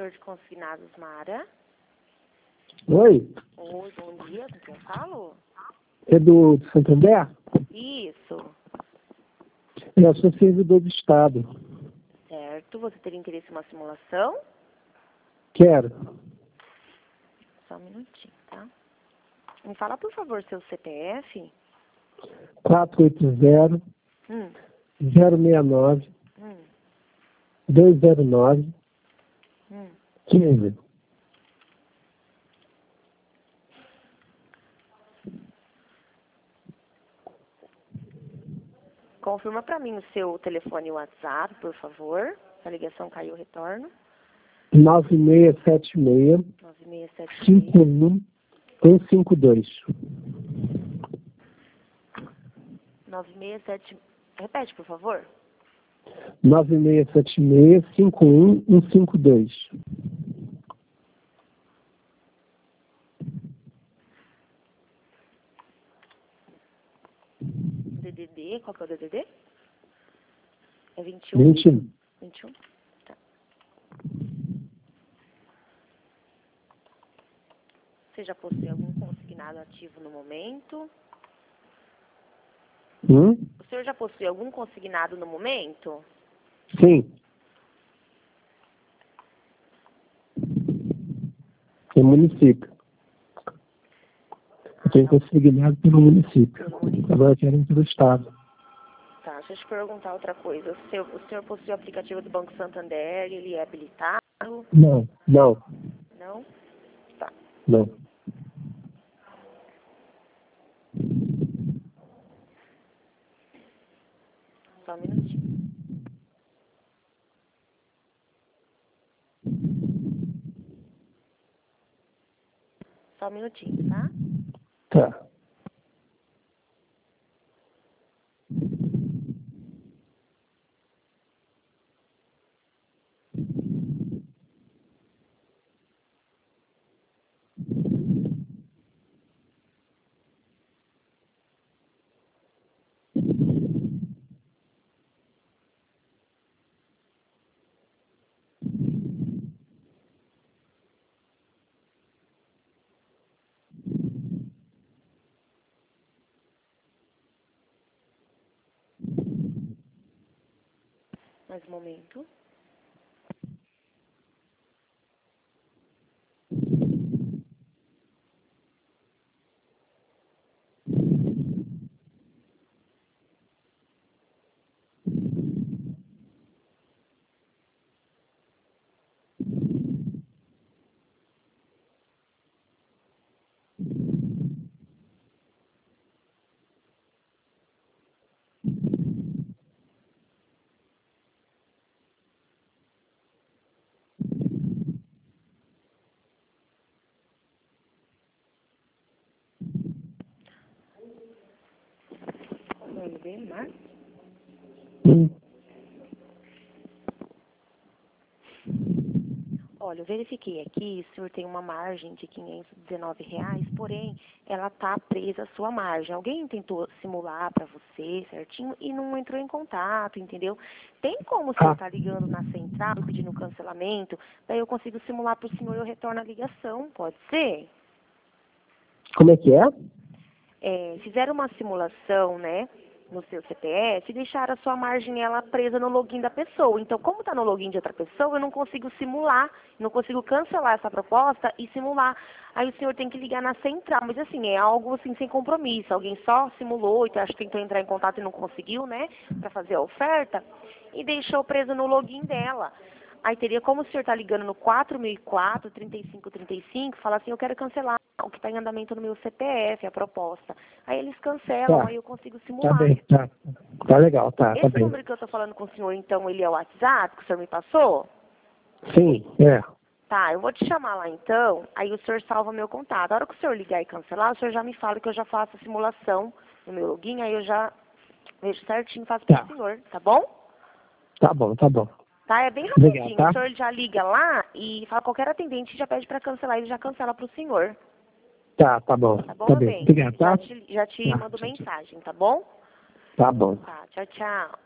corretor de consignados, Mara. Oi, Oi, bom dia, com quem eu falo? é do Santander? Isso, Eu sou servidor do Estado. certo. Você teria interesse em uma simulação? Quero. Só um minutinho, tá? Me fala, por favor, seu CPF. 480 Hum, 069 hum, 209 hum. 15. Confirma pra mim o seu telefone e WhatsApp, por favor. Se a ligação caiu, retorno. 9676 9676 51 152. 967. Repete, por favor. 9676 51 152. DDD, qual que é o DDD? É 21? 21. 21? Tá. Você já possui algum consignado ativo no momento? O senhor já possui algum consignado no momento? Sim. No município. Tem consignado pelo município. Pelo município. Agora querem pelo Estado. Tá, deixa eu te perguntar outra coisa. O senhor possui o aplicativo do Banco Santander, ele é habilitado? Não, não, Não? Tá. não. Só um minutinho. Só um minutinho, tá? Tá. Mais um momento. Qual é o nome dele, Marcos? Olha, eu verifiquei aqui, o senhor tem uma margem de R$ 519, porém, ela está presa à sua margem. Alguém tentou simular para você certinho e não entrou em contato, entendeu? Tem como o senhor estar ligando na central e pedindo cancelamento? Daí eu consigo simular para o senhor e eu retorno a ligação, pode ser? Como é que é? Fizeram uma simulação, né, no seu CPF e deixaram a sua margem ela presa no login da pessoa. Então, como está no login de outra pessoa, eu não consigo simular, não consigo cancelar essa proposta e simular. Aí o senhor tem que ligar na central, mas assim, é algo assim sem compromisso. Alguém só simulou e acho que tentou entrar em contato e não conseguiu, né, para fazer a oferta e deixou preso no login dela. Aí teria como o senhor está ligando no 4004 3535, fala assim, eu quero cancelar o que está em andamento no meu CPF, a proposta. Aí eles cancelam, Tá. aí eu consigo Tá simular. bem, tá. Tá legal, tá Esse bem. número que eu estou falando com o senhor, então, ele é o WhatsApp que o senhor me passou? Sim, é. Tá, eu vou te chamar lá então, aí o senhor salva meu contato. A hora que o senhor ligar e cancelar, o senhor já me fala que eu já faço a simulação no meu login, aí eu já vejo certinho e faço para o senhor, tá bom? Tá bom, tá bom. Tá, é bem rapidinho. Legal, tá? O senhor já liga lá e fala qualquer atendente já pede para cancelar, ele já cancela para o senhor. Tá bom. Tá bom, Tá meu bem. bem? Obrigado, tá? Já te Tá, mando tchau, tchau. mensagem, tá bom? Tá bom. Tá, tchau, tchau.